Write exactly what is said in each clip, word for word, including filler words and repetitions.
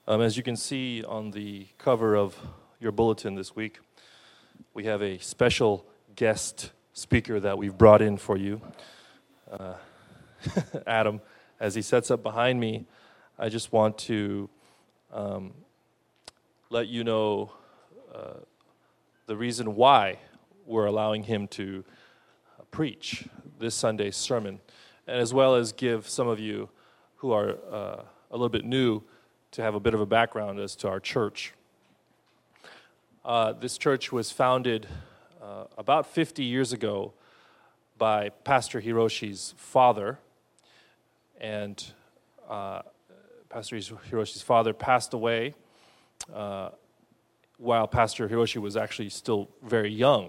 Um, as you can see on the cover of your bulletin this week, we have a special guest speaker that we've brought in for you. Uh, Adam, as he sets up behind me, I just want to um, let you know uh, the reason why we're allowing him to uh, preach this Sunday's sermon, and as well as give some of you who are uh, a little bit new to have a bit of a background as to our church. Uh, this church was founded uh, about fifty years ago by Pastor Hiroshi's father, and uh, Pastor Hiroshi's father passed away uh, while Pastor Hiroshi was actually still very young.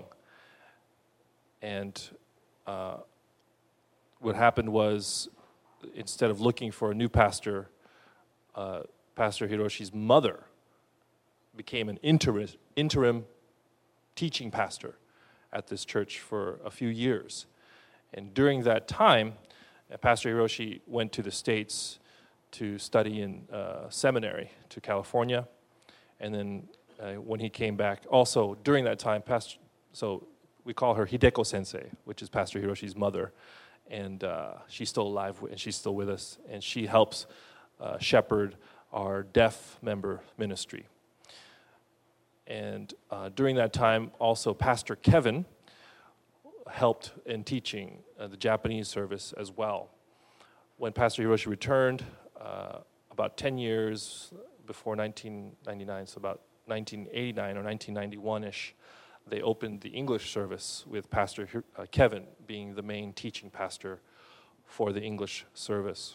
And uh, what happened was, instead of looking for a new pastor, uh, Pastor Hiroshi's mother became an interim, interim teaching pastor at this church for a few years. And during that time, uh, Pastor Hiroshi went to the States to study in uh, seminary to California. And then uh, when he came back, also during that time, Pastor, so we call her Hideko Sensei, which is Pastor Hiroshi's mother. And uh, she's still alive, and she's still with us. And she helps uh, shepherd our deaf member ministry. And uh, during that time, also Pastor Kevin helped in teaching uh, the Japanese service as well. When Pastor Hiroshi returned, uh, about ten years before nineteen ninety-nine, so about nineteen eighty-nine or nineteen ninety-one-ish, they opened the English service with Pastor uh, Kevin being the main teaching pastor for the English service.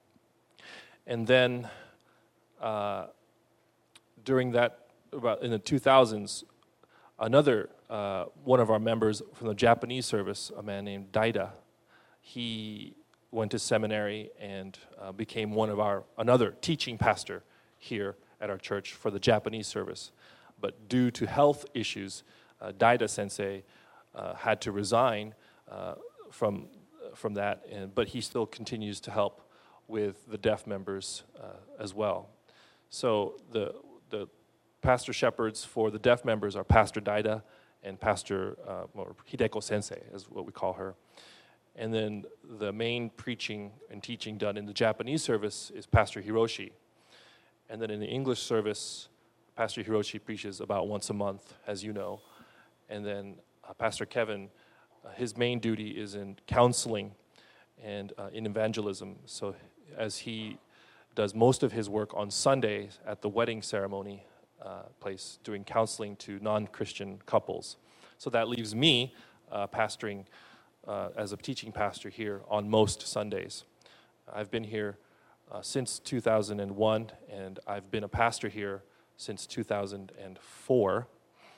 And then uh, during that, about in the two thousands, another uh, one of our members from the Japanese service, a man named Daida, he went to seminary and uh, became one of our another teaching pastor here at our church for the Japanese service. But due to health issues, uh, Daida Sensei uh, had to resign uh, from from that, and, but he still continues to help with the deaf members uh, as well. So the the pastor shepherds for the deaf members are Pastor Daida and Pastor uh, or Hideko Sensei, is what we call her. And then the main preaching and teaching done in the Japanese service is Pastor Hiroshi. And then in the English service, Pastor Hiroshi preaches about once a month, as you know. And then uh, Pastor Kevin, uh, his main duty is in counseling and uh, in evangelism. So as he does most of his work on Sundays at the wedding ceremony uh, place, doing counseling to non-Christian couples. So that leaves me uh, pastoring uh, as a teaching pastor here on most Sundays. I've been here uh, since two thousand one, and I've been a pastor here since two thousand four.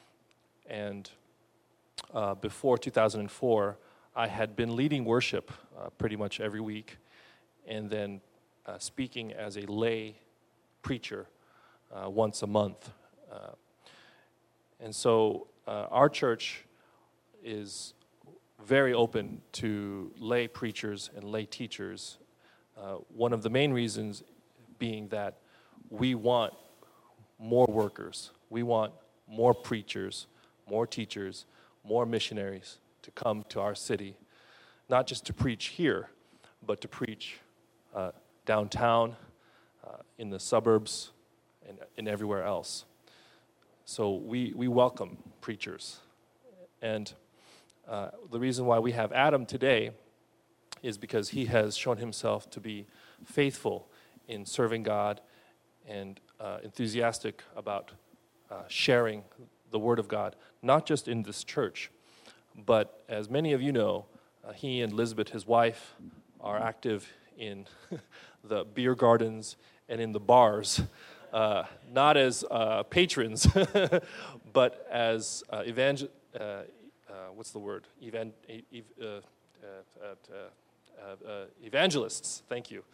And uh, before two thousand four, I had been leading worship uh, pretty much every week, and then uh, speaking as a lay preacher uh, once a month. Uh, and so uh, our church is very open to lay preachers and lay teachers. Uh, one of the main reasons being that we want more workers. We want more preachers, more teachers, more missionaries to come to our city, not just to preach here, but to preach uh, downtown, uh, in the suburbs, and, and everywhere else. So we, we welcome preachers. And uh, the reason why we have Adam today is because he has shown himself to be faithful in serving God and uh, enthusiastic about uh, sharing the Word of God, not just in this church, but as many of you know, uh, he and Elizabeth, his wife, are active in the beer gardens and in the bars, uh, not as uh, patrons, but as uh, evangel- uh, uh, what's the word? Evan- ev- uh, uh, uh, uh, uh, evangelists, thank you.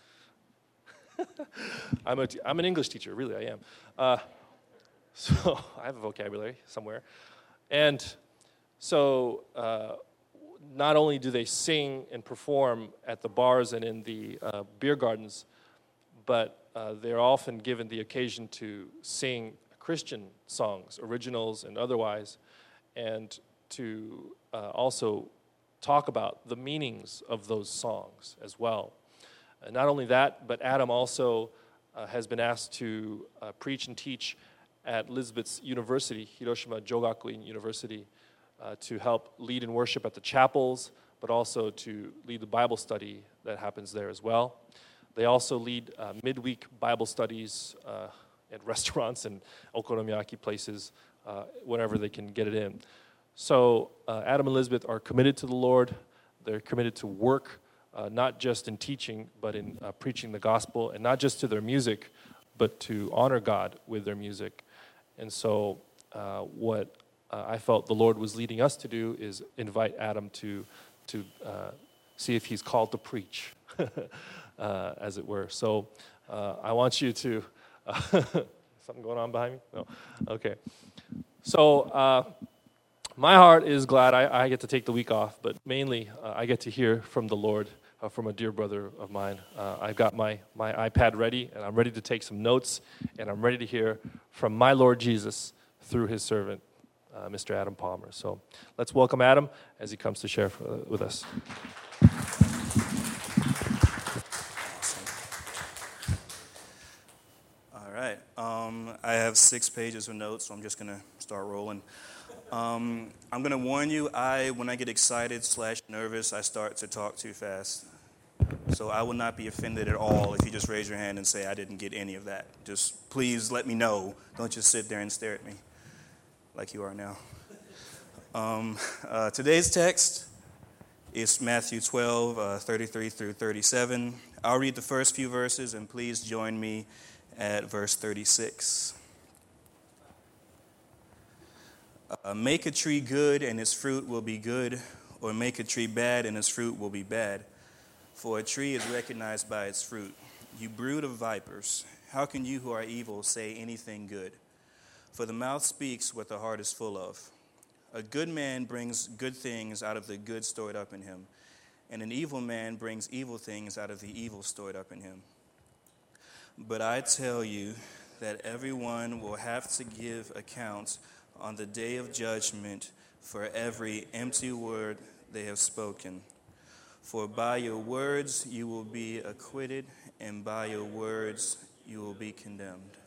I'm, a t- I'm an English teacher, really, I am. Uh, so I have a vocabulary somewhere. And so uh, not only do they sing and perform at the bars and in the uh, beer gardens, but uh, they're often given the occasion to sing Christian songs, originals and otherwise, and to uh, also talk about the meanings of those songs as well. Uh, not only that, but Adam also uh, has been asked to uh, preach and teach at Lisbeth's University, Hiroshima Jogakuin University, uh, to help lead in worship at the chapels, but also to lead the Bible study that happens there as well. They also lead uh, midweek Bible studies uh, at restaurants and okonomiyaki places uh, whenever they can get it in. So uh, Adam and Elizabeth are committed to the Lord. They're committed to work, uh, not just in teaching, but in uh, preaching the gospel, and not just to their music, but to honor God with their music. And so uh, what uh, I felt the Lord was leading us to do is invite Adam to, to uh, see if he's called to preach, uh, as it were. So uh, I want you to... Uh, something going on behind me? No. Okay. So... Uh, My heart is glad I, I get to take the week off, but mainly uh, I get to hear from the Lord, uh, from a dear brother of mine. Uh, I've got my, my iPad ready, and I'm ready to take some notes, and I'm ready to hear from my Lord Jesus through his servant, uh, Mister Adam Palmer. So let's welcome Adam as he comes to share for, uh, with us. All right. Um, I have six pages of notes, so I'm just going to start rolling. Um, I'm going to warn you, I, when I get excited slash nervous, I start to talk too fast. So I will not be offended at all if you just raise your hand and say I didn't get any of that. Just please let me know. Don't just sit there and stare at me like you are now. Um, uh, today's text is Matthew twelve, uh, thirty-three through thirty-seven. I'll read the first few verses, and please join me at verse thirty-six. Uh, make a tree good, and its fruit will be good, or make a tree bad, and its fruit will be bad. For a tree is recognized by its fruit. You brood of vipers, how can you who are evil say anything good? For the mouth speaks what the heart is full of. A good man brings good things out of the good stored up in him, and an evil man brings evil things out of the evil stored up in him. But I tell you that everyone will have to give account on the day of judgment for every empty word they have spoken. For by your words you will be acquitted, and by your words you will be condemned.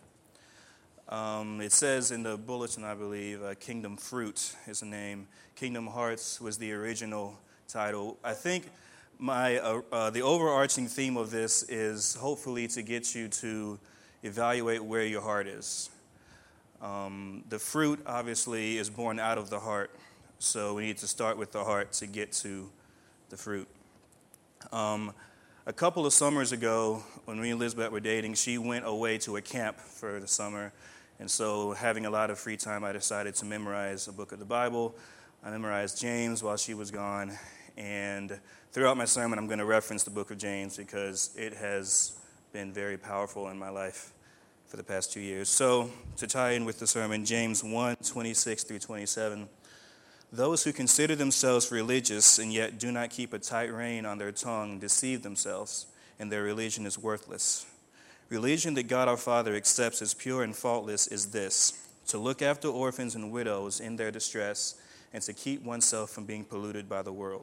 Um, it says in the bulletin, I believe, uh, Kingdom Fruit is the name. Kingdom Hearts was the original title. I think my uh, uh, the overarching theme of this is hopefully to get you to evaluate where your heart is. Um, the fruit, obviously, is born out of the heart, so we need to start with the heart to get to the fruit. Um, a couple of summers ago, when me and Elizabeth were dating, she went away to a camp for the summer, and so having a lot of free time, I decided to memorize a book of the Bible. I memorized James while she was gone, and throughout my sermon, I'm going to reference the book of James because it has been very powerful in my life for the past two years. So, to tie in with the sermon, James one, twenty-six through twenty-seven. Those who consider themselves religious and yet do not keep a tight rein on their tongue deceive themselves, and their religion is worthless. Religion that God our Father accepts as pure and faultless is this: to look after orphans and widows in their distress, and to keep oneself from being polluted by the world.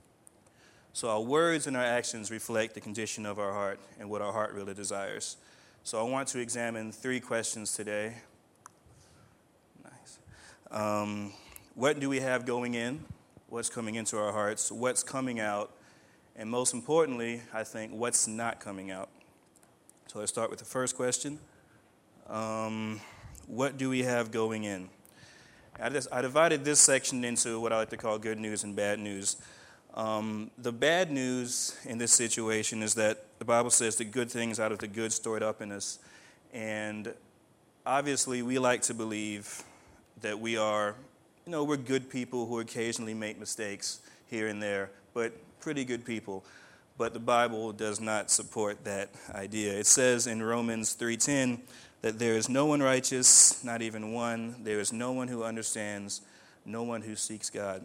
So our words and our actions reflect the condition of our heart and what our heart really desires. So I want to examine three questions today. Nice. Um, what do we have going in? What's coming into our hearts? What's coming out? And most importantly, I think, what's not coming out? So let's start with the first question. Um, what do we have going in? I, just, I divided this section into what I like to call good news and bad news. Um, the bad news in this situation is that the Bible says the good things out of the good stored up in us. And obviously we like to believe that we are, you know, we're good people who occasionally make mistakes here and there, but pretty good people. But the Bible does not support that idea. It says in Romans three ten that there is no one righteous, not even one. There is no one who understands, no one who seeks God.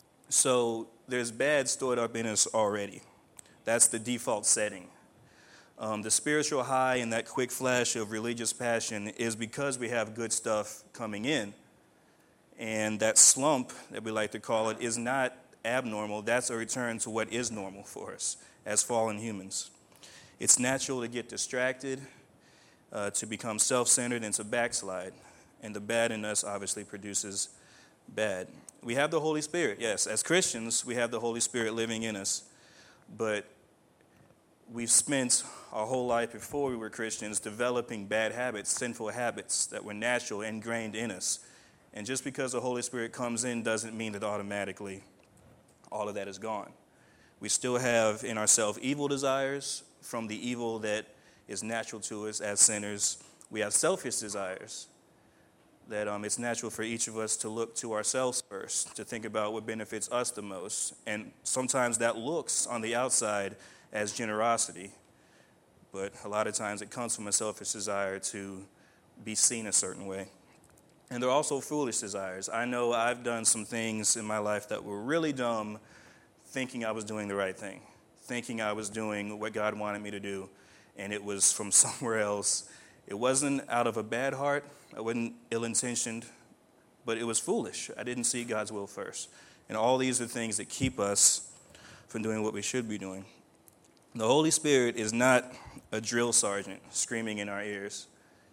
So there's bad stored up in us already. That's the default setting. Um, the spiritual high and that quick flash of religious passion is because we have good stuff coming in. And that slump, that we like to call it, is not abnormal. That's a return to what is normal for us as fallen humans. It's natural to get distracted, uh, to become self-centered, and to backslide. And the bad in us obviously produces bad. We have the Holy Spirit, yes. As Christians, we have the Holy Spirit living in us. But we've spent our whole life before we were Christians developing bad habits, sinful habits that were natural, ingrained in us. And just because the Holy Spirit comes in doesn't mean that automatically all of that is gone. We still have in ourselves evil desires from the evil that is natural to us as sinners. We have selfish desires that um, it's natural for each of us to look to ourselves first, to think about what benefits us the most. And sometimes that looks on the outside as generosity, but a lot of times it comes from a selfish desire to be seen a certain way. And there are also foolish desires. I know I've done some things in my life that were really dumb, thinking I was doing the right thing, thinking I was doing what God wanted me to do, and it was from somewhere else. It wasn't out of a bad heart. I wasn't ill-intentioned, but it was foolish. I didn't see God's will first. And all these are things that keep us from doing what we should be doing. The Holy Spirit is not a drill sergeant screaming in our ears.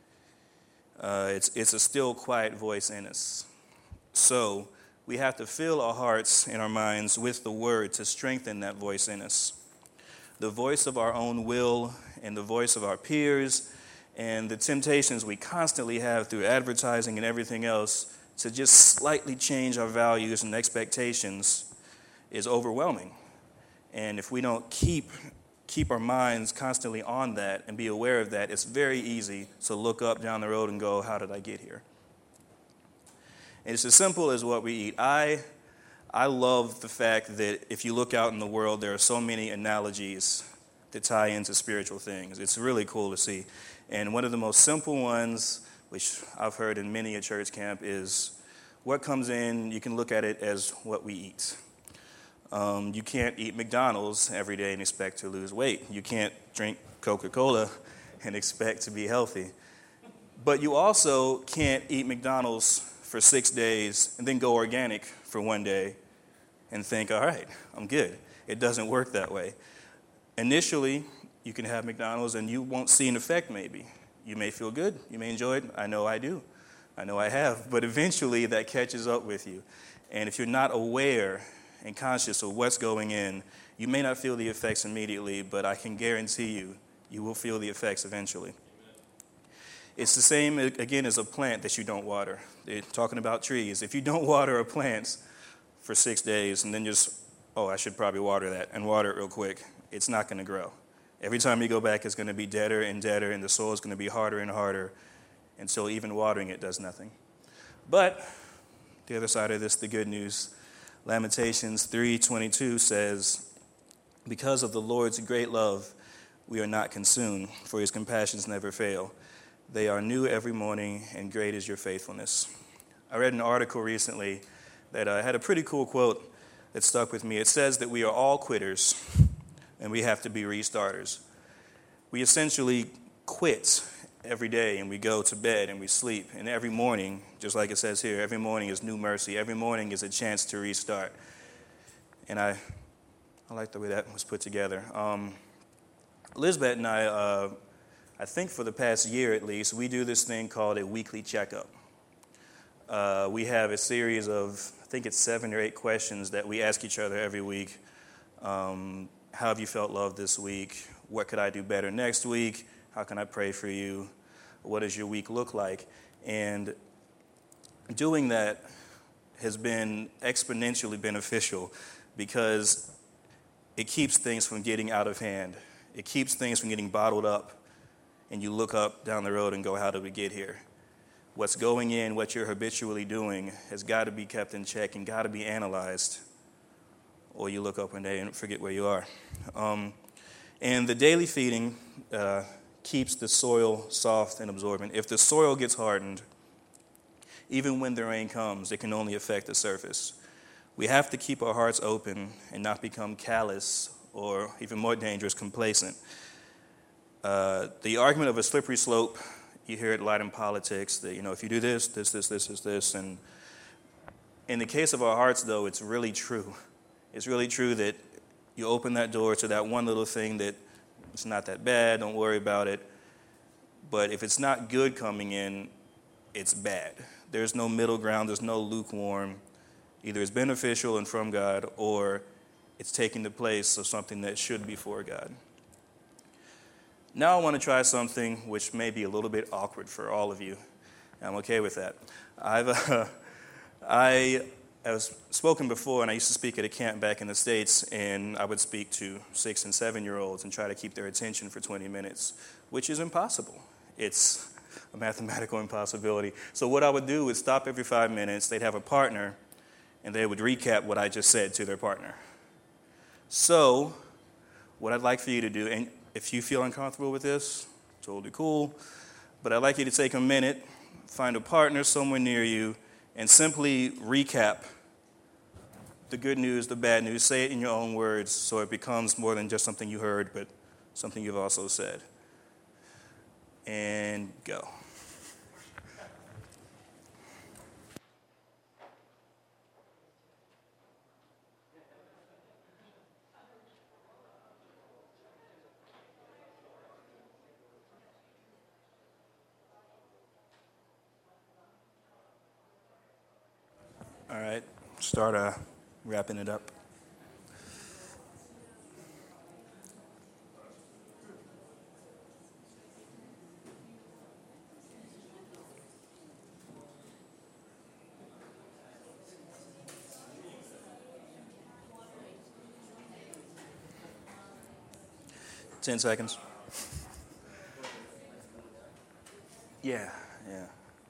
Uh, it's, it's a still, quiet voice in us. So we have to fill our hearts and our minds with the Word to strengthen that voice in us. The voice of our own will and the voice of our peers and the temptations we constantly have through advertising and everything else to just slightly change our values and expectations is overwhelming. And if we don't keep keep our minds constantly on that and be aware of that, it's very easy to look up down the road and go, how did I get here? And it's as simple as what we eat. I I love the fact that if you look out in the world, there are so many analogies that tie into spiritual things. It's really cool to see. And one of the most simple ones, which I've heard in many a church camp, is what comes in, you can look at it as what we eat. Um, you can't eat McDonald's every day and expect to lose weight. You can't drink Coca-Cola and expect to be healthy. But you also can't eat McDonald's for six days and then go organic for one day and think, all right, I'm good. It doesn't work that way. Initially, you can have McDonald's and you won't see an effect maybe. You may feel good. You may enjoy it. I know I do. I know I have. But eventually that catches up with you. And if you're not aware and conscious of what's going in, you may not feel the effects immediately, but I can guarantee you, you will feel the effects eventually. It's the same, again, as a plant that you don't water. They're talking about trees. If you don't water a plant for six days and then just, oh, I should probably water that and water it real quick, it's not going to grow. Every time you go back, it's going to be deader and deader, and the soil is going to be harder and harder, and so even watering it does nothing. But the other side of this, the good news, Lamentations three twenty-two says, because of the Lord's great love, we are not consumed, for his compassions never fail. They are new every morning, and great is your faithfulness. I read an article recently that uh, had a pretty cool quote that stuck with me. It says that we are all quitters, and we have to be restarters. We essentially quit every day, and we go to bed, and we sleep. And every morning, just like it says here, every morning is new mercy. Every morning is a chance to restart. And I I like the way that was put together. Um, Elizabeth and I, uh, I think for the past year at least, we do this thing called a weekly checkup. Uh, we have a series of, I think it's seven or eight questions that we ask each other every week. Um, how have you felt loved this week? What could I do better next week? How can I pray for you? What does your week look like? And doing that has been exponentially beneficial because it keeps things from getting out of hand. It keeps things from getting bottled up. And you look up down the road and go, how did we get here? What's going in, what you're habitually doing, has got to be kept in check and got to be analyzed. Or you look up one day and forget where you are. Um, and the daily feeding uh, keeps the soil soft and absorbent. If the soil gets hardened, even when the rain comes, it can only affect the surface. We have to keep our hearts open and not become callous or, even more dangerous, complacent. Uh, the argument of a slippery slope, you hear it a lot in politics, that, you know, if you do this, this, this, this, this, this. And in the case of our hearts, though, it's really true. It's really true that you open that door to that one little thing that it's not that bad, don't worry about it. But if it's not good coming in, it's bad. There's no middle ground, there's no lukewarm. Either it's beneficial and from God, or it's taking the place of something that should be for God. Now I want to try something which may be a little bit awkward for all of you. I'm okay with that. I've uh, I have spoken before, and I used to speak at a camp back in the States, and I would speak to six and seven-year-olds and try to keep their attention for twenty minutes, which is impossible. It's a mathematical impossibility. So what I would do is stop every five minutes. They'd have a partner, and they would recap what I just said to their partner. So what I'd like for you to do, and if you feel uncomfortable with this, totally cool, but I'd like you to take a minute, find a partner somewhere near you, and simply recap the good news, the bad news. Say it in your own words so it becomes more than just something you heard, but something you've also said. And go. All right, start uh, wrapping it up. Ten seconds. Yeah, yeah.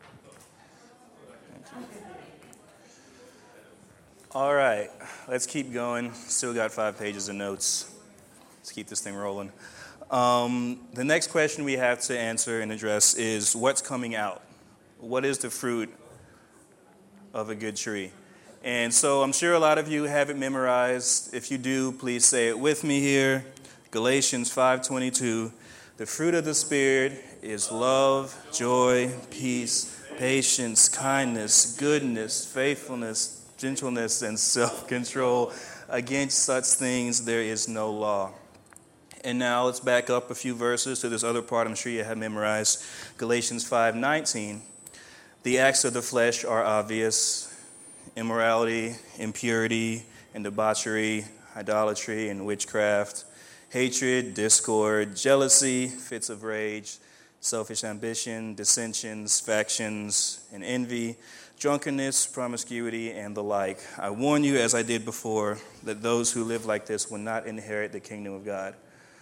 All right, let's keep going. Still got five pages of notes. Let's keep this thing rolling. Um, the next question we have to answer and address is what's coming out? What is the fruit of a good tree? And so I'm sure a lot of you have it memorized. If you do, please say it with me here. Galatians five twenty-two. The fruit of the Spirit is love, joy, peace, patience, kindness, goodness, faithfulness, gentleness, and self-control. Against such things there is no law. And now let's back up a few verses to this other part I'm sure you have memorized. Galatians five nineteen. The acts of the flesh are obvious: immorality, impurity, and debauchery, idolatry, and witchcraft, hatred, discord, jealousy, fits of rage, selfish ambition, dissensions, factions, and envy, drunkenness, promiscuity, and the like. I warn you, as I did before, that those who live like this will not inherit the kingdom of God.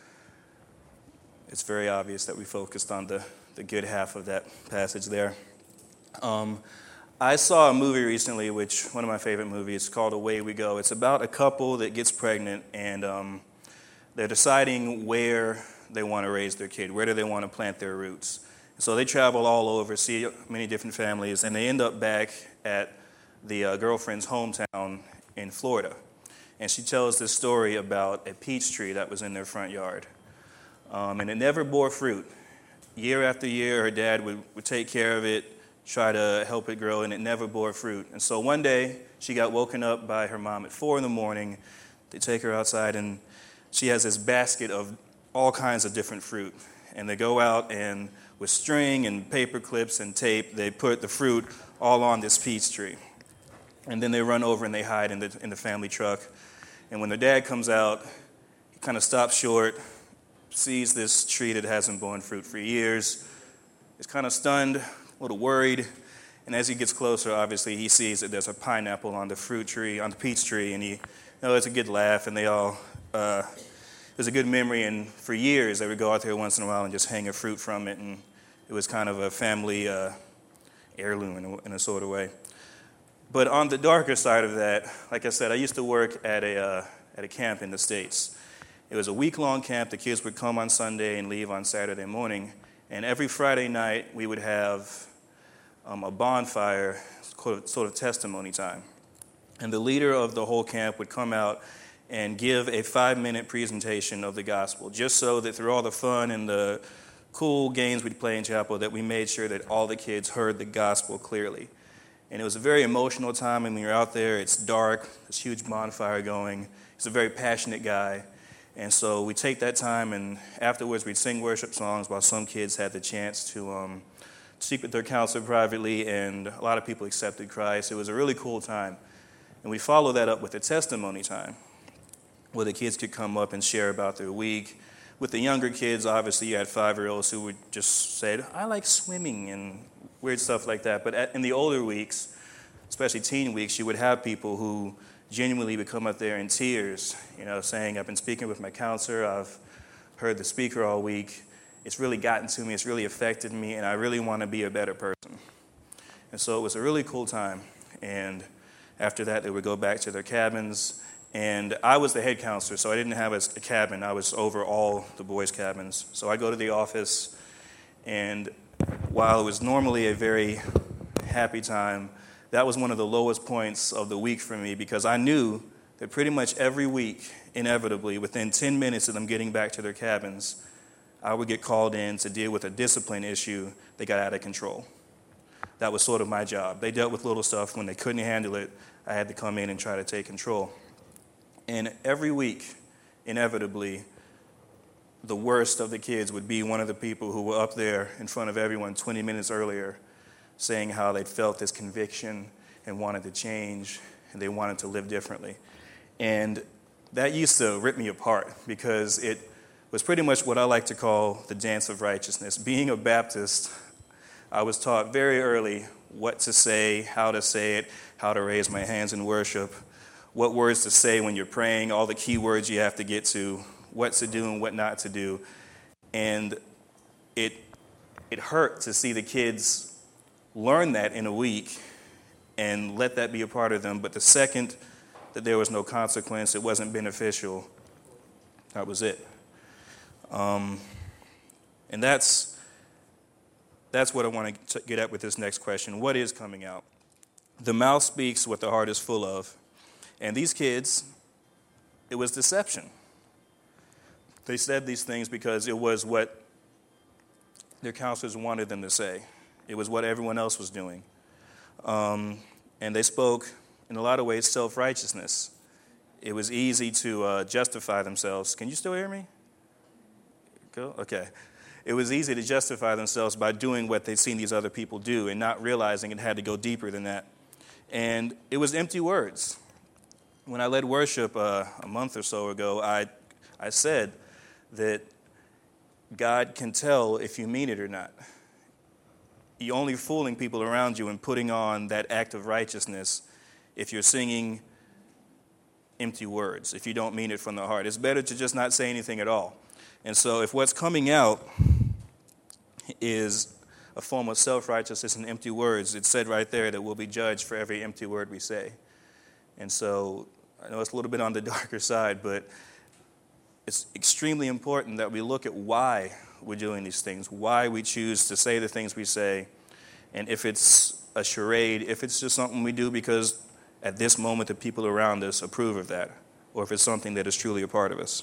It's very obvious that we focused on the, the good half of that passage there. Um, I saw a movie recently, which one of my favorite movies, called Away We Go. It's about a couple that gets pregnant, and um, they're deciding where they want to raise their kid, where do they want to plant their roots. So they travel all over, see many different families, and they end up back at the uh, girlfriend's hometown in Florida. And she tells this story about a peach tree that was in their front yard. Um, and it never bore fruit. Year after year, her dad would, would take care of it, try to help it grow, and it never bore fruit. And so one day, she got woken up by her mom at four in the morning. They take her outside, and she has this basket of all kinds of different fruit. And they go out, and with string and paper clips and tape, they put the fruit all on this peach tree. And then they run over and they hide in the, in the family truck. And when their dad comes out, he kind of stops short, sees this tree that hasn't borne fruit for years, is kind of stunned, a little worried, and as he gets closer, obviously, he sees that there's a pineapple on the fruit tree, on the peach tree, and he, you know, it's a good laugh, and they all, uh, it was a good memory, and for years, they would go out there once in a while and just hang a fruit from it, and it was kind of a family uh, heirloom in a, in a sort of way. But on the darker side of that, like I said, I used to work at a uh, at a camp in the States. It was a week-long camp. The kids would come on Sunday and leave on Saturday morning. And every Friday night, we would have um, a bonfire, sort of testimony time. And the leader of the whole camp would come out and give a five-minute presentation of the gospel, just so that through all the fun and the cool games we'd play in chapel, that we made sure that all the kids heard the gospel clearly. And it was a very emotional time, and when you're out there, it's dark, this huge bonfire going. He's a very passionate guy. And so we take that time, and afterwards we'd sing worship songs while some kids had the chance to um, speak with their counselor privately, and a lot of people accepted Christ. It was a really cool time. And we followed that up with a testimony time, where the kids could come up and share about their week. With the younger kids, obviously, you had five-year-olds who would just say, I like swimming and weird stuff like that. But at, in the older weeks, especially teen weeks, you would have people who genuinely would come up there in tears, you know, saying, I've been speaking with my counselor, I've heard the speaker all week, it's really gotten to me, it's really affected me, and I really want to be a better person. And so it was a really cool time. And after that, they would go back to their cabins. And I was the head counselor, so I didn't have a, a cabin. I was over all the boys' cabins. So I go to the office, and while it was normally a very happy time, that was one of the lowest points of the week for me, because I knew that pretty much every week, inevitably, within ten minutes of them getting back to their cabins, I would get called in to deal with a discipline issue that got out of control. That was sort of my job. They dealt with little stuff. When they couldn't handle it, I had to come in and try to take control. And every week, inevitably, the worst of the kids would be one of the people who were up there in front of everyone twenty minutes earlier, saying how they felt this conviction and wanted to change, and they wanted to live differently. And that used to rip me apart, because it was pretty much what I like to call the dance of righteousness. Being a Baptist, I was taught very early what to say, how to say it, how to raise my hands in worship, what words to say when you're praying, all the key words you have to get to, what to do and what not to do. And it it hurt to see the kids learn that in a week and let that be a part of them. But the second that there was no consequence, it wasn't beneficial, that was it. Um, and that's that's what I want to get at with this next question. What is coming out? The mouth speaks what the heart is full of. And these kids, it was deception. They said these things because it was what their counselors wanted them to say. It was what everyone else was doing. Um, and they spoke, in a lot of ways, self-righteousness. It was easy to uh, justify themselves. Can you still hear me? Go? Okay. It was easy to justify themselves by doing what they'd seen these other people do and not realizing it had to go deeper than that. And it was empty words. When I led worship uh, a month or so ago, I I said that God can tell if you mean it or not. You're only fooling people around you and putting on that act of righteousness if you're singing empty words, if you don't mean it from the heart. It's better to just not say anything at all. And so if what's coming out is a form of self-righteousness and empty words, it's said right there that we'll be judged for every empty word we say. And so I know it's a little bit on the darker side, but it's extremely important that we look at why we're doing these things, why we choose to say the things we say, and if it's a charade, if it's just something we do because at this moment the people around us approve of that, or if it's something that is truly a part of us.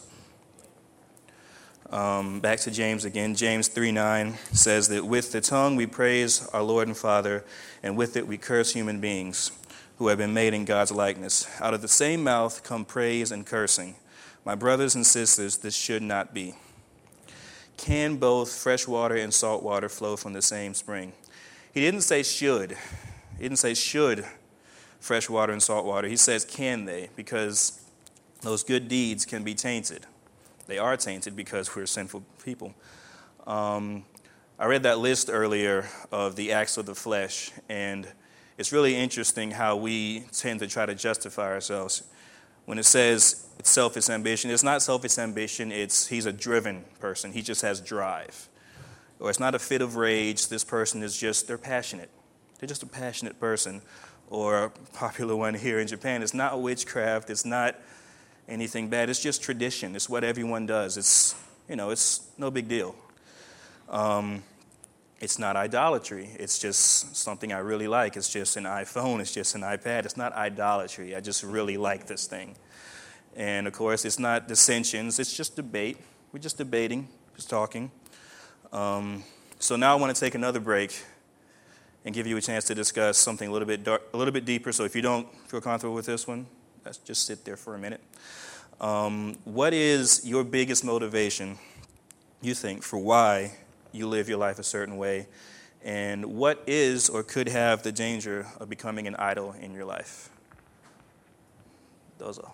Um, back to James again. James three nine says that with the tongue we praise our Lord and Father, and with it we curse human beings who have been made in God's likeness. Out of the same mouth come praise and cursing. My brothers and sisters, this should not be. Can both fresh water and salt water flow from the same spring? He didn't say should. He didn't say should fresh water and salt water. He says can they, because those good deeds can be tainted. They are tainted because we're sinful people. Um, I read that list earlier of the acts of the flesh, and it's really interesting how we tend to try to justify ourselves. When it says it's selfish ambition, it's not selfish ambition, it's he's a driven person. He just has drive. Or it's not a fit of rage, this person is just, they're passionate. They're just a passionate person. Or a popular one here in Japan, it's not witchcraft, it's not anything bad, it's just tradition. It's what everyone does. It's, you know, it's no big deal. Um, It's not idolatry. It's just something I really like. It's just an iPhone. It's just an iPad. It's not idolatry. I just really like this thing. And, of course, it's not dissensions. It's just debate. We're just debating, just talking. Um, so now I want to take another break and give you a chance to discuss something a little bit dark, a little bit deeper. So if you don't feel comfortable with this one, let's just sit there for a minute. Um, what is your biggest motivation, you think, for why you live your life a certain way? And what is or could have the danger of becoming an idol in your life? Those are.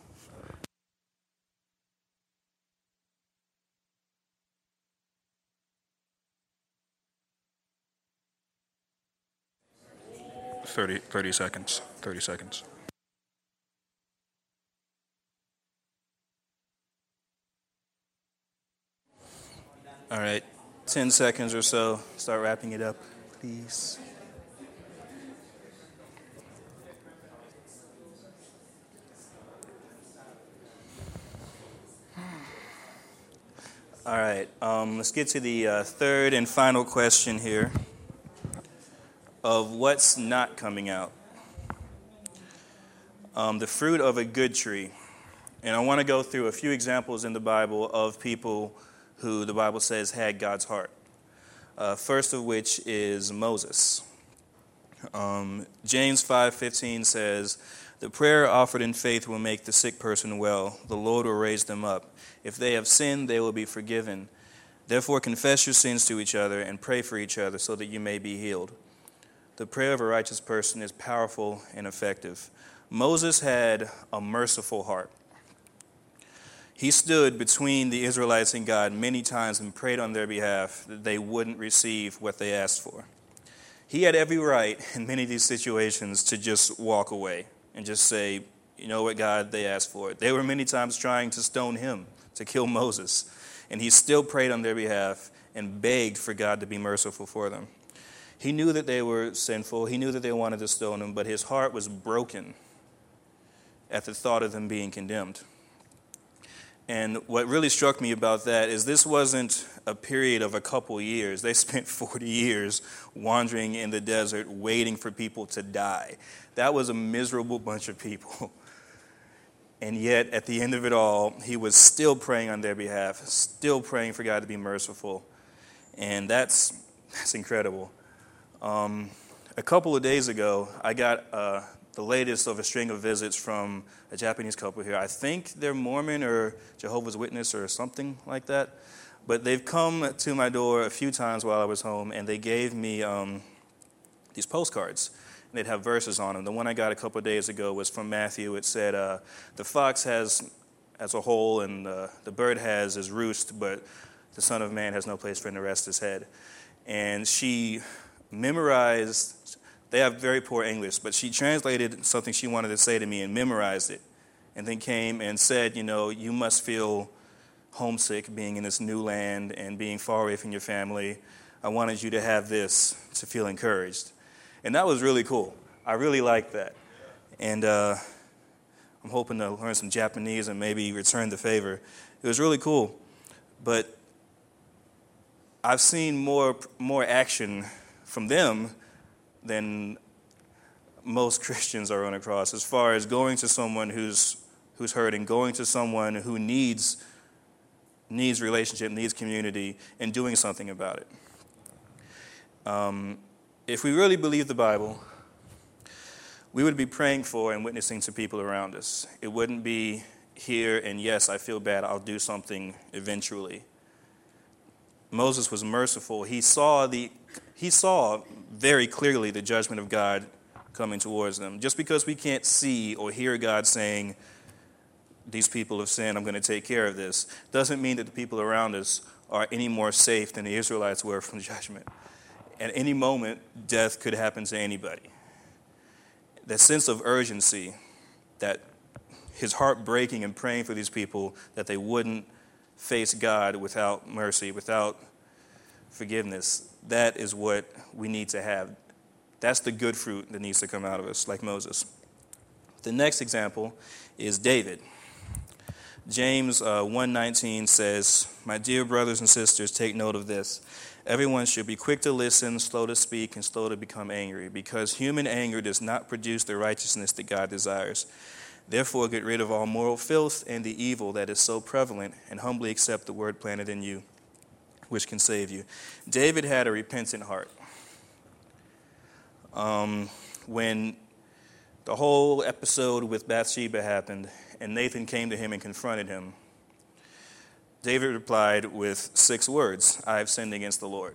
thirty, thirty seconds. thirty seconds. All right. ten seconds or so. Start wrapping it up, please. All right. Um, let's get to the uh, third and final question here of what's not coming out. Um, the fruit of a good tree. And I want to go through a few examples in the Bible of people who the Bible says had God's heart. Uh, first of which is Moses. Um, James five fifteen says, "The prayer offered in faith will make the sick person well. The Lord will raise them up. If they have sinned, they will be forgiven. Therefore confess your sins to each other and pray for each other so that you may be healed." The prayer of a righteous person is powerful and effective. Moses had a merciful heart. He stood between the Israelites and God many times and prayed on their behalf that they wouldn't receive what they asked for. He had every right in many of these situations to just walk away and just say, you know what, God, they asked for it. They were many times trying to stone him, to kill Moses. And he still prayed on their behalf and begged for God to be merciful for them. He knew that they were sinful. He knew that they wanted to stone him, but his heart was broken at the thought of them being condemned. And what really struck me about that is this wasn't a period of a couple years. They spent forty years wandering in the desert waiting for people to die. That was a miserable bunch of people. And yet, at the end of it all, he was still praying on their behalf, still praying for God to be merciful. And that's that's incredible. Um, a couple of days ago, I got uh, the latest of a string of visits from a Japanese couple here. I think they're Mormon or Jehovah's Witness or something like that. But they've come to my door a few times while I was home, and they gave me um, these postcards. And they'd have verses on them. The one I got a couple of days ago was from Matthew. It said, uh, the fox has as a hole and uh, the bird has his roost, but the Son of Man has no place for him to rest his head. And she memorized, they have very poor English, but she translated something she wanted to say to me and memorized it, and then came and said, you know, you must feel homesick being in this new land and being far away from your family. I wanted you to have this to feel encouraged. And that was really cool. I really liked that. And uh, I'm hoping to learn some Japanese and maybe return the favor. It was really cool. But I've seen more more action from them than most Christians are on a cross, as far as going to someone who's who's hurting, going to someone who needs needs relationship, needs community, and doing something about it. Um, if we really believe the Bible, we would be praying for and witnessing to people around us. It wouldn't be here and yes, I feel bad, I'll do something eventually. Moses was merciful. He saw the he saw very clearly the judgment of God coming towards them. Just because we can't see or hear God saying, these people have sinned, I'm going to take care of this, doesn't mean that the people around us are any more safe than the Israelites were from judgment. At any moment, death could happen to anybody. That sense of urgency, that his heart breaking and praying for these people that they wouldn't face God without mercy, without forgiveness, that is what we need to have. That's the good fruit that needs to come out of us, like Moses. The next example is David. James uh, one nineteen says, "My dear brothers and sisters, take note of this. Everyone should be quick to listen, slow to speak, and slow to become angry, because human anger does not produce the righteousness that God desires. Therefore, get rid of all moral filth and the evil that is so prevalent, and humbly accept the word planted in you, which can save you. David had a repentant heart. Um, when the whole episode with Bathsheba happened, and Nathan came to him and confronted him, David replied with six words: I have sinned against the Lord.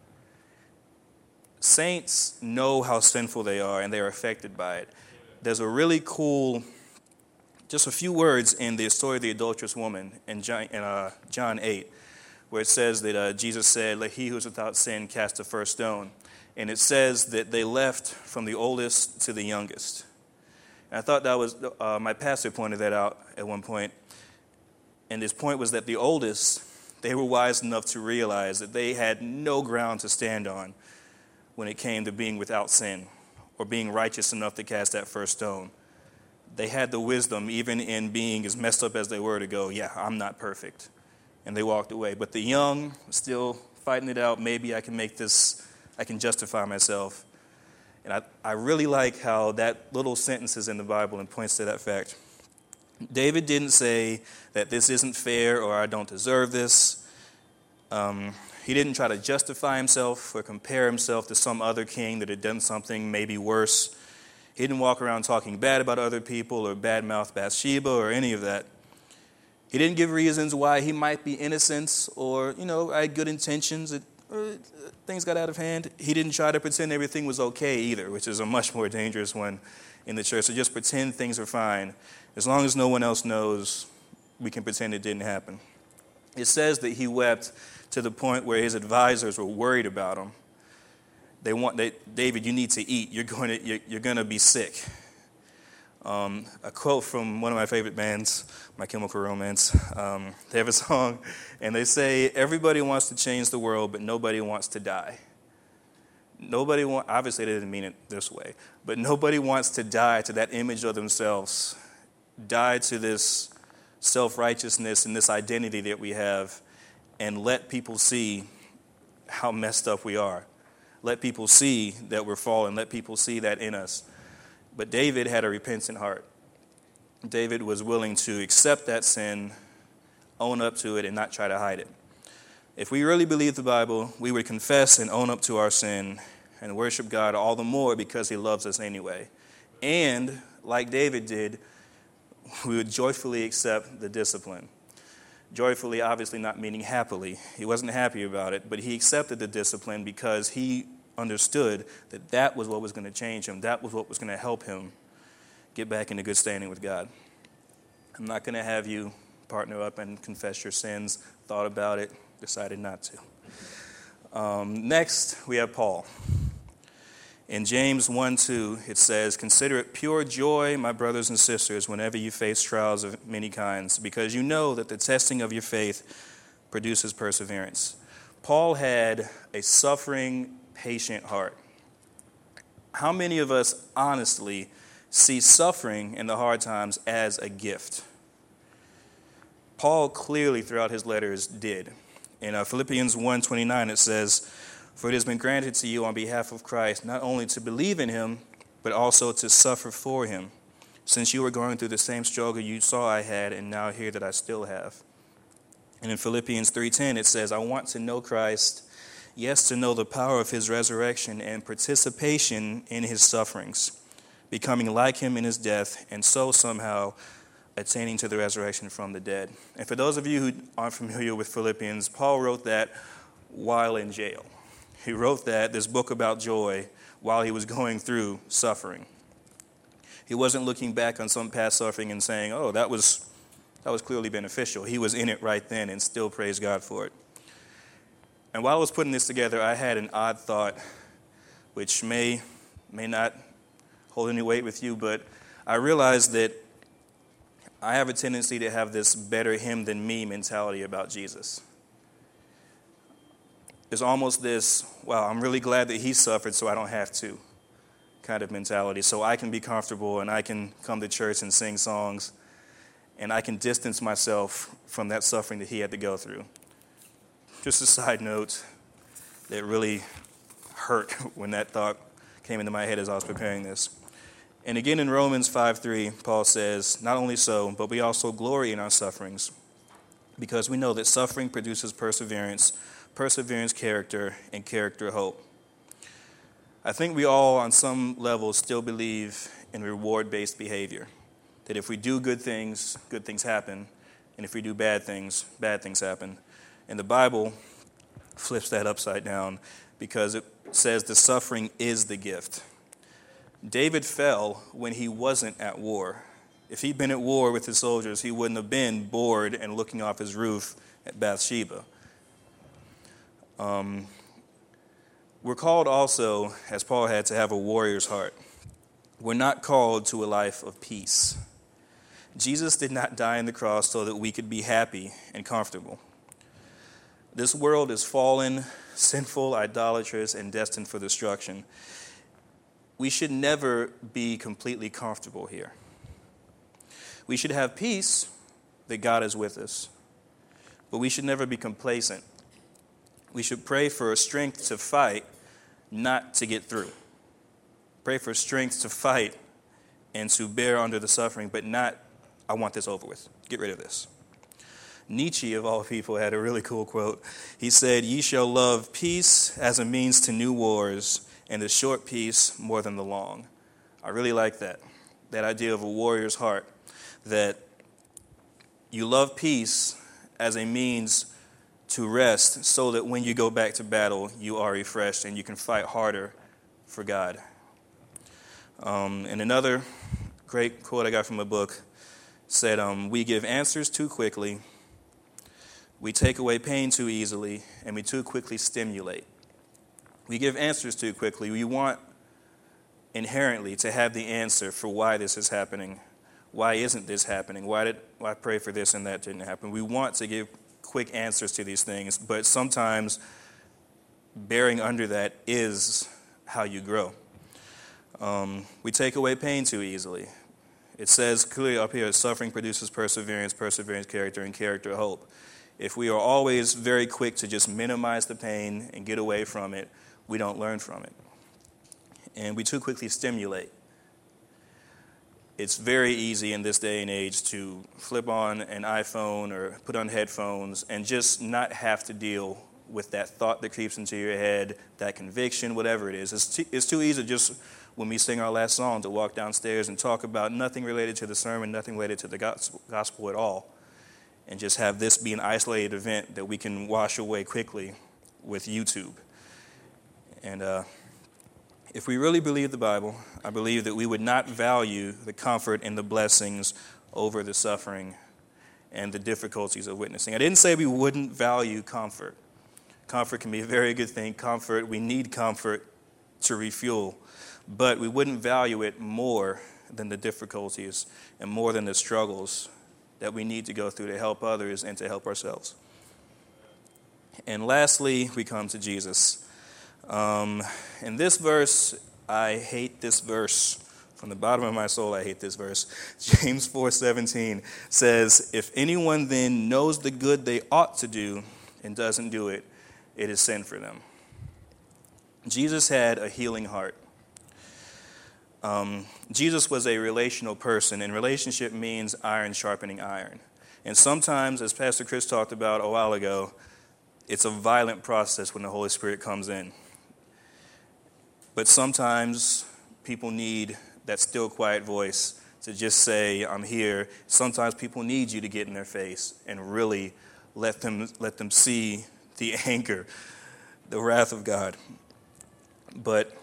Saints know how sinful they are, and they are affected by it. There's a really cool, just a few words in the story of the adulterous woman in John, in, uh, John eight, where it says that uh, Jesus said, let he who is without sin cast the first stone. And it says that they left from the oldest to the youngest. And I thought that was, uh, my pastor pointed that out at one point. And his point was that the oldest, they were wise enough to realize that they had no ground to stand on when it came to being without sin or being righteous enough to cast that first stone. They had the wisdom, even in being as messed up as they were, to go, yeah, I'm not perfect. And they walked away. But the young, still fighting it out, maybe I can make this, I can justify myself. And I, I really like how that little sentence is in the Bible and points to that fact. David didn't say that this isn't fair or I don't deserve this. Um, he didn't try to justify himself or compare himself to some other king that had done something maybe worse. He didn't walk around talking bad about other people or badmouth Bathsheba or any of that. He didn't give reasons why he might be innocent or, you know, I had good intentions. It, or things got out of hand. He didn't try to pretend everything was okay either, which is a much more dangerous one in the church. So just pretend things are fine. As long as no one else knows, we can pretend it didn't happen. It says that he wept to the point where his advisors were worried about him. They want, they, David, you need to eat. You're going to, you're, you're going to be sick. Um, a quote from one of my favorite bands, My Chemical Romance. Um, they have a song, and they say, everybody wants to change the world, but nobody wants to die. Nobody want, obviously they didn't mean it this way, but nobody wants to die to that image of themselves, die to this self-righteousness and this identity that we have, and let people see how messed up we are. Let people see that we're fallen. Let people see that in us. But David had a repentant heart. David was willing to accept that sin, own up to it, and not try to hide it. If we really believe the Bible, we would confess and own up to our sin and worship God all the more because he loves us anyway. And, like David did, we would joyfully accept the discipline. Joyfully, obviously not meaning happily. He wasn't happy about it, but he accepted the discipline because he understood that that was what was going to change him. That was what was going to help him get back into good standing with God. I'm not going to have you partner up and confess your sins. Thought about it, decided not to. Um, next, we have Paul. In James one two, it says, consider it pure joy, my brothers and sisters, whenever you face trials of many kinds, because you know that the testing of your faith produces perseverance. Paul had a suffering, patient heart. How many of us honestly see suffering in the hard times as a gift? Paul clearly throughout his letters did. In uh, Philippians one twenty-nine, it says, for it has been granted to you on behalf of Christ not only to believe in him, but also to suffer for him, since you were going through the same struggle you saw I had and now hear that I still have. And in Philippians three ten, it says, I want to know Christ, yes, to know the power of his resurrection and participation in his sufferings, becoming like him in his death, and so somehow attaining to the resurrection from the dead. And for those of you who aren't familiar with Philippians, Paul wrote that while in jail. He wrote that, this book about joy, while he was going through suffering. He wasn't looking back on some past suffering and saying, oh, that was that was clearly beneficial. He was in it right then and still praised God for it. And while I was putting this together, I had an odd thought, which may, may not hold any weight with you, but I realized that I have a tendency to have this better him than me mentality about Jesus. There's almost this, well, I'm really glad that he suffered so I don't have to kind of mentality. So I can be comfortable and I can come to church and sing songs and I can distance myself from that suffering that he had to go through. Just a side note that really hurt when that thought came into my head as I was preparing this. And again in Romans five three, Paul says, not only so, but we also glory in our sufferings, because we know that suffering produces perseverance, perseverance character, and character hope. I think we all, on some level, still believe in reward-based behavior, that if we do good things, good things happen, and if we do bad things, bad things happen. And the Bible flips that upside down because it says the suffering is the gift. David fell when he wasn't at war. If he'd been at war with his soldiers, he wouldn't have been bored and looking off his roof at Bathsheba. Um, we're called also, as Paul had, to have a warrior's heart. We're not called to a life of peace. Jesus did not die on the cross so that we could be happy and comfortable. This world is fallen, sinful, idolatrous, and destined for destruction. We should never be completely comfortable here. We should have peace that God is with us, but we should never be complacent. We should pray for strength to fight, not to get through. Pray for strength to fight and to bear under the suffering, but not, I want this over with. Get rid of this. Nietzsche, of all people, had a really cool quote. He said, "Ye shall love peace as a means to new wars, and the short peace more than the long." I really like that. That idea of a warrior's heart, that you love peace as a means to rest so that when you go back to battle, you are refreshed and you can fight harder for God. Um, and another great quote I got from a book said, um, we give answers too quickly, we take away pain too easily, and we too quickly stimulate. We give answers too quickly. We want inherently to have the answer for why this is happening. Why isn't this happening? Why did why pray for this and that didn't happen? We want to give quick answers to these things, but sometimes bearing under that is how you grow. Um, we take away pain too easily. It says clearly up here, suffering produces perseverance, perseverance character, and character hope. If we are always very quick to just minimize the pain and get away from it, we don't learn from it. And we too quickly stimulate. It's very easy in this day and age to flip on an iPhone or put on headphones and just not have to deal with that thought that creeps into your head, that conviction, whatever it is. It's too, it's too easy just when we sing our last song to walk downstairs and talk about nothing related to the sermon, nothing related to the gospel, gospel at all, and just have this be an isolated event that we can wash away quickly with YouTube. And uh, if we really believe the Bible, I believe that we would not value the comfort and the blessings over the suffering and the difficulties of witnessing. I didn't say we wouldn't value comfort. Comfort can be a very good thing. Comfort, we need comfort to refuel. But we wouldn't value it more than the difficulties and more than the struggles that we need to go through to help others and to help ourselves. And lastly, we come to Jesus. Um, in this verse, I hate this verse. From the bottom of my soul, I hate this verse. James four seventeen says, "If anyone then knows the good they ought to do and doesn't do it, it is sin for them." Jesus had a healing heart. Um, Jesus was a relational person, and relationship means iron sharpening iron. And sometimes, as Pastor Chris talked about a while ago, it's a violent process when the Holy Spirit comes in. But sometimes people need that still, quiet voice to just say, "I'm here." Sometimes people need you to get in their face and really let them let them see the anger, the wrath of God. But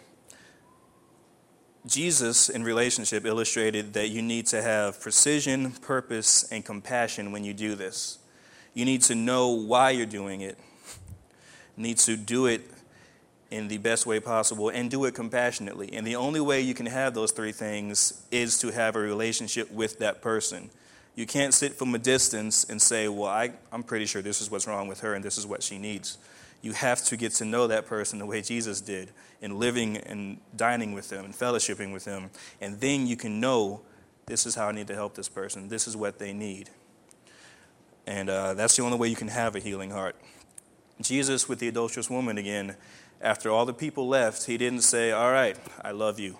Jesus, in relationship, illustrated that you need to have precision, purpose, and compassion when you do this. You need to know why you're doing it. You need to do it in the best way possible and do it compassionately. And the only way you can have those three things is to have a relationship with that person. You can't sit from a distance and say, well, I, I'm pretty sure this is what's wrong with her and this is what she needs. You have to get to know that person the way Jesus did, in living and dining with them and fellowshipping with them. And then you can know, this is how I need to help this person. This is what they need. And uh, that's the only way you can have a healing heart. Jesus, with the adulterous woman again, after all the people left, he didn't say, "All right, I love you.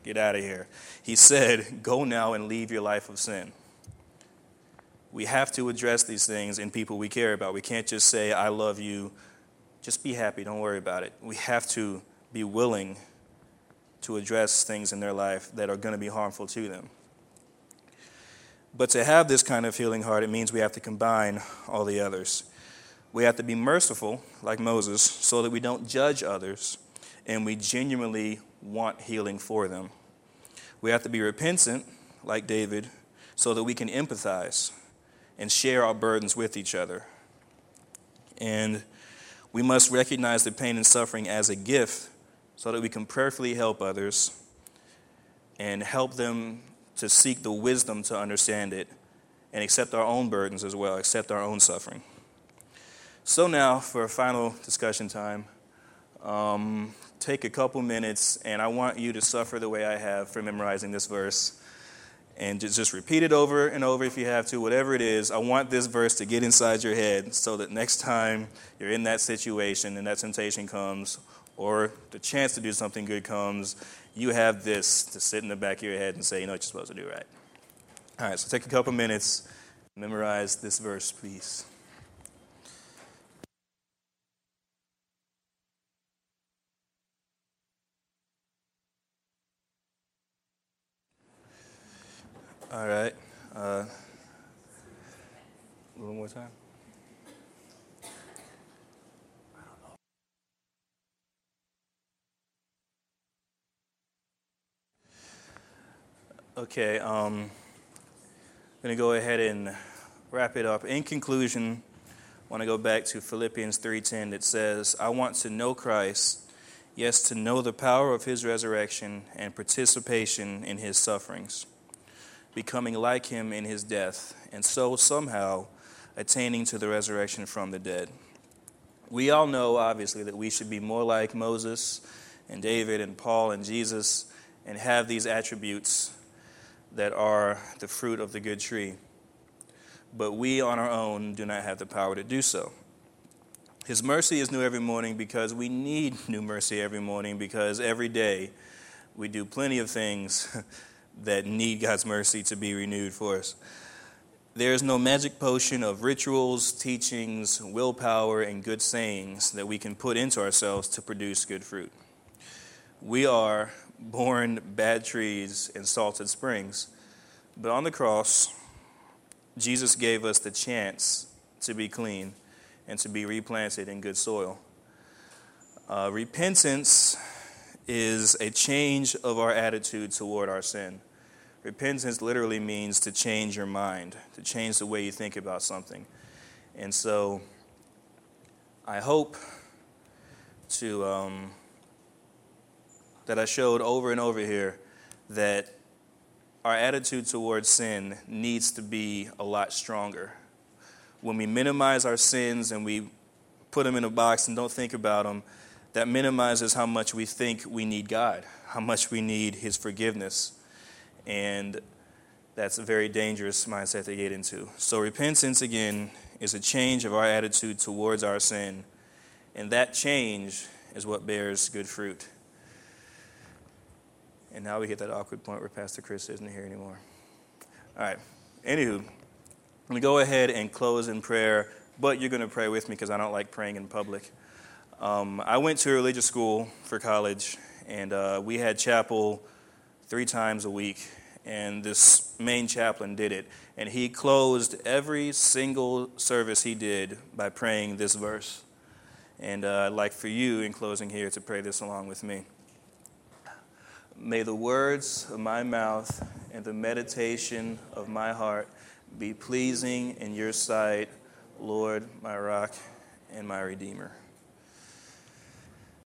Get out of here. He said, go now and leave your life of sin. We have to address these things in people we care about. We can't just say, I love you. Just be happy. Don't worry about it. We have to be willing to address things in their life that are going to be harmful to them. But to have this kind of healing heart, it means we have to combine all the others. We have to be merciful, like Moses, so that we don't judge others and we genuinely want healing for them. We have to be repentant, like David, so that we can empathize and share our burdens with each other. And we must recognize the pain and suffering as a gift so that we can prayerfully help others and help them to seek the wisdom to understand it and accept our own burdens as well, accept our own suffering. So now, for a final discussion time, um, take a couple minutes, and I want you to suffer the way I have for memorizing this verse. And just, just repeat it over and over if you have to, whatever it is. I want this verse to get inside your head so that next time you're in that situation and that temptation comes, or the chance to do something good comes, you have this to sit in the back of your head and say, you know what you're supposed to do, right? All right, so take a couple minutes, memorize this verse, please. All right. Uh, a little more time. Okay. Um, I'm going to go ahead and wrap it up. In conclusion, I want to go back to Philippians three ten that says, I want to know Christ, yes, to know the power of his resurrection and participation in his sufferings, becoming like him in his death, and so somehow attaining to the resurrection from the dead. We all know, obviously, that we should be more like Moses and David and Paul and Jesus and have these attributes that are the fruit of the good tree. But we on our own do not have the power to do so. His mercy is new every morning because we need new mercy every morning, because every day we do plenty of things that need God's mercy to be renewed for us. There is no magic potion of rituals, teachings, willpower, and good sayings that we can put into ourselves to produce good fruit. We are born bad trees and salted springs, but on the cross, Jesus gave us the chance to be clean and to be replanted in good soil. Uh, repentance is a change of our attitude toward our sin. Repentance literally means to change your mind, to change the way you think about something. And so I hope to um, that I showed over and over here that our attitude towards sin needs to be a lot stronger. When we minimize our sins and we put them in a box and don't think about them, that minimizes how much we think we need God, how much we need his forgiveness. And that's a very dangerous mindset to get into. So repentance, again, is a change of our attitude towards our sin. And that change is what bears good fruit. And now we hit that awkward point where Pastor Chris isn't here anymore. All right. Anywho, I'm going to go ahead and close in prayer, but you're going to pray with me because I don't like praying in public. Um, I went to a religious school for college, and uh, we had chapel three times a week, and this main chaplain did it. And he closed every single service he did by praying this verse. And uh, I'd like for you, in closing here, to pray this along with me. May the words of my mouth and the meditation of my heart be pleasing in your sight, Lord, my rock and my redeemer.